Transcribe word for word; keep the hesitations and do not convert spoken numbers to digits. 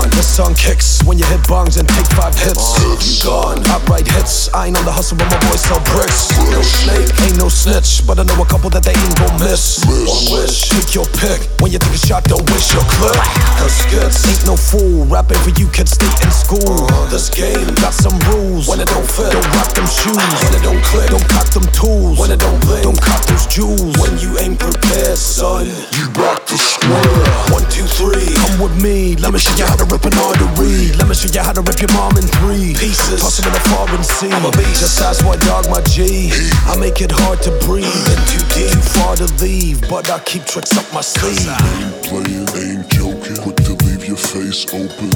on. The song kicks when you hit bongs and take five hits. You gone, outright hits. I ain't on the hustle but my boys sell bricks. No snake, ain't no snitch, but I know a couple that they ain't gon' miss. One wish, take your pick. When you take a shot, don't waste your clip. Cause skits ain't no fool. Rapping for you kids stay in school. This game got some rules. When it don't fit, don't rock them shoes. When it don't click, don't cock them tools. When it don't blink, don't cock those jewels. When you ain't prepared, son, you rock the square. One, two, three, come with me. Let me show you how to rip an artery. Let me show you how to rip your mom in three pieces. Toss them in a foreign sea. I'm a beast. Just ask why dog my G. I make it hard to breathe and too deep, too far to leave, but I keep tricks up my sleeve. Ain't playing, ain't joking. Quick to leave your face open.